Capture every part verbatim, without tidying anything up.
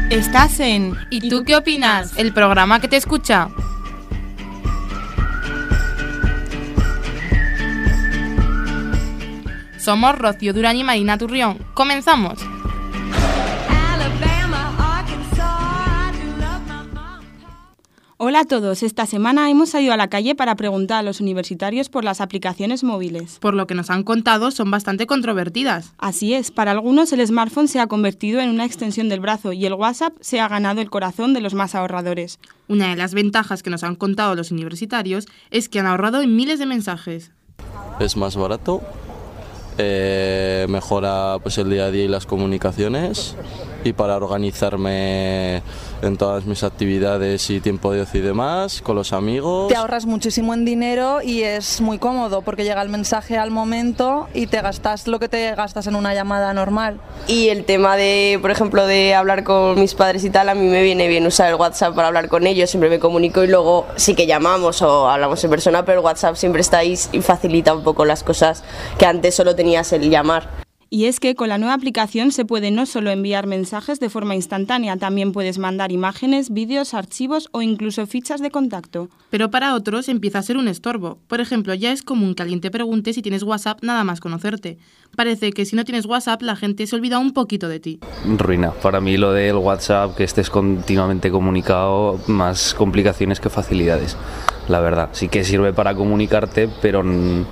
Estás en ¿Y tú qué opinas? El programa que te escucha. Somos Rocío Durán y Marina Turrión. ¡Comenzamos! Hola a todos, esta semana hemos salido a la calle para preguntar a los universitarios por las aplicaciones móviles. Por lo que nos han contado, son bastante controvertidas. Así es, para algunos el smartphone se ha convertido en una extensión del brazo y el WhatsApp se ha ganado el corazón de los más ahorradores. Una de las ventajas que nos han contado los universitarios es que han ahorrado en miles de mensajes. Es más barato, eh, mejora pues, el día a día y las comunicaciones, y para organizarme en todas mis actividades y tiempo de ocio y demás, con los amigos. Te ahorras muchísimo en dinero y es muy cómodo porque llega el mensaje al momento y te gastas lo que te gastas en una llamada normal. Y el tema de, por ejemplo, de hablar con mis padres y tal, a mí me viene bien usar el WhatsApp para hablar con ellos, siempre me comunico y luego sí que llamamos o hablamos en persona, pero el WhatsApp siempre está ahí y facilita un poco las cosas que antes solo tenías el llamar. Y es que con la nueva aplicación se puede no solo enviar mensajes de forma instantánea, también puedes mandar imágenes, vídeos, archivos o incluso fichas de contacto. Pero para otros empieza a ser un estorbo. Por ejemplo, ya es común que alguien te pregunte si tienes WhatsApp nada más conocerte. Parece que si no tienes WhatsApp la gente se olvida un poquito de ti. Ruina. Para mí lo del WhatsApp, que estés continuamente comunicado, más complicaciones que facilidades. La verdad, sí que sirve para comunicarte, pero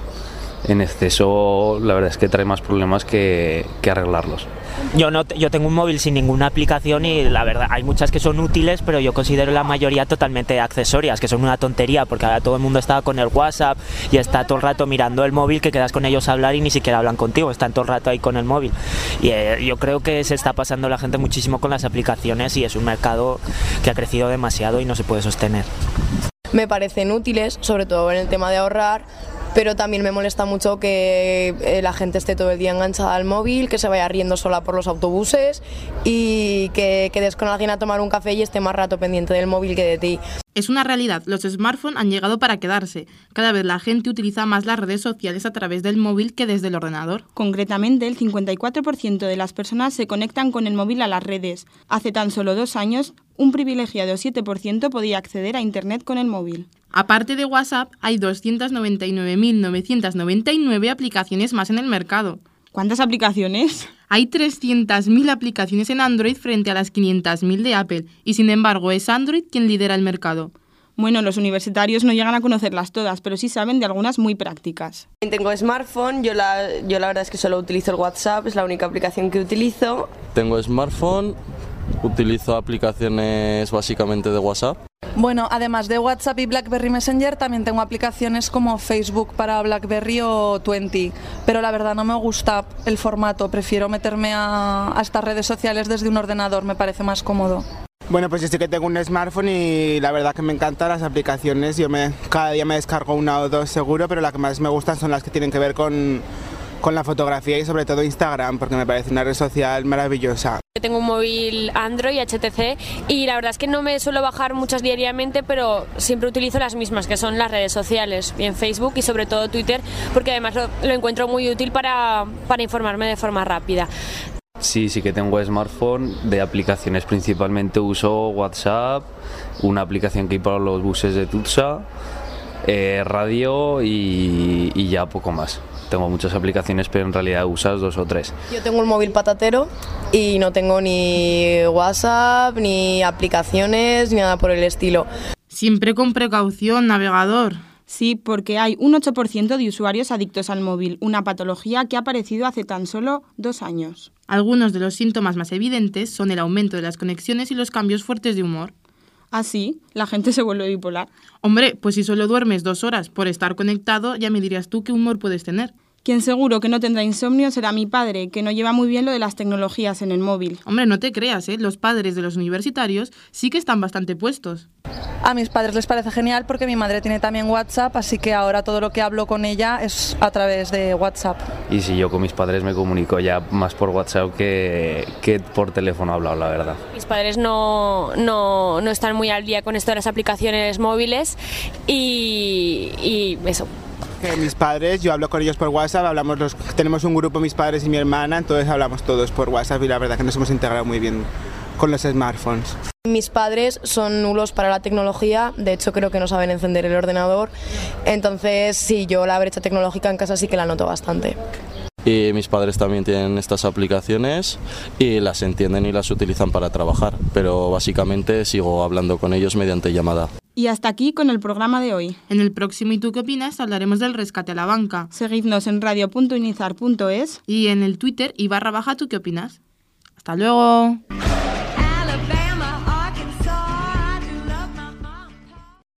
en exceso la verdad es que trae más problemas que, que arreglarlos. Yo no, yo tengo un móvil sin ninguna aplicación y la verdad hay muchas que son útiles, pero yo considero la mayoría totalmente accesorias, que son una tontería, porque ahora todo el mundo está con el WhatsApp y está todo el rato mirando el móvil, que quedas con ellos a hablar y ni siquiera hablan contigo, están todo el rato ahí con el móvil. Y eh, yo creo que se está pasando la gente muchísimo con las aplicaciones y es un mercado que ha crecido demasiado y no se puede sostener. Me parecen útiles, sobre todo en el tema de ahorrar, pero también me molesta mucho que eh, la gente esté todo el día enganchada al móvil, que se vaya riendo sola por los autobuses y que quedes con alguien a tomar un café y esté más rato pendiente del móvil que de ti. Es una realidad, los smartphones han llegado para quedarse. Cada vez la gente utiliza más las redes sociales a través del móvil que desde el ordenador. Concretamente, el cincuenta y cuatro por ciento de las personas se conectan con el móvil a las redes. Hace tan solo dos años, un privilegiado siete por ciento podía acceder a Internet con el móvil. Aparte de WhatsApp, hay doscientas noventa y nueve mil novecientas noventa y nueve aplicaciones más en el mercado. ¿Cuántas aplicaciones? Hay trescientas mil aplicaciones en Android frente a las quinientas mil de Apple, y sin embargo es Android quien lidera el mercado. Bueno, los universitarios no llegan a conocerlas todas, pero sí saben de algunas muy prácticas. Tengo smartphone, yo la, yo la verdad es que solo utilizo el WhatsApp, es la única aplicación que utilizo. Tengo smartphone, utilizo aplicaciones básicamente de WhatsApp. Bueno, además de WhatsApp y BlackBerry Messenger, también tengo aplicaciones como Facebook para BlackBerry o veinte, pero la verdad no me gusta el formato, prefiero meterme a, a estas redes sociales desde un ordenador, me parece más cómodo. Bueno, pues yo sí que tengo un smartphone y la verdad que me encantan las aplicaciones, yo me, cada día me descargo una o dos seguro, pero las que más me gustan son las que tienen que ver con, con la fotografía y sobre todo Instagram, porque me parece una red social maravillosa. Yo tengo un móvil Android H T C y la verdad es que no me suelo bajar muchas diariamente, pero siempre utilizo las mismas, que son las redes sociales, bien Facebook y sobre todo Twitter, porque además lo, lo encuentro muy útil para, para informarme de forma rápida. Sí, sí que tengo smartphone, de aplicaciones principalmente uso WhatsApp, una aplicación que hay para los buses de Tutsa, eh, radio y, y ya poco más. Tengo muchas aplicaciones, pero en realidad usas dos o tres. Yo tengo un móvil patatero y no tengo ni WhatsApp, ni aplicaciones, ni nada por el estilo. Siempre con precaución, navegador. Sí, porque hay un ocho por ciento de usuarios adictos al móvil, una patología que ha aparecido hace tan solo dos años. Algunos de los síntomas más evidentes son el aumento de las conexiones y los cambios fuertes de humor. ¿Ah, sí? ¿La gente se vuelve bipolar? Hombre, pues si solo duermes dos horas por estar conectado, ya me dirías tú qué humor puedes tener. Quien seguro que no tendrá insomnio será mi padre, que no lleva muy bien lo de las tecnologías en el móvil. Hombre, no te creas, ¿eh? Los padres de los universitarios sí que están bastante puestos. A mis padres les parece genial porque mi madre tiene también WhatsApp, así que ahora todo lo que hablo con ella es a través de WhatsApp. Y si yo con mis padres me comunico ya más por WhatsApp que, que por teléfono hablado, la verdad. Mis padres no, no, no están muy al día con esto de las aplicaciones móviles y, y eso. Que mis padres, yo hablo con ellos por WhatsApp, hablamos los, tenemos un grupo mis padres y mi hermana, entonces hablamos todos por WhatsApp y la verdad que nos hemos integrado muy bien con los smartphones. Mis padres son nulos para la tecnología, de hecho creo que no saben encender el ordenador, entonces sí, yo la brecha tecnológica en casa sí que la noto bastante. Y mis padres también tienen estas aplicaciones y las entienden y las utilizan para trabajar, pero básicamente sigo hablando con ellos mediante llamada. Y hasta aquí con el programa de hoy. En el próximo ¿Y tú qué opinas? Hablaremos del rescate a la banca. Seguidnos en radio punto inizar punto es y en el Twitter y barra baja ¿tú qué opinas? ¡Hasta luego!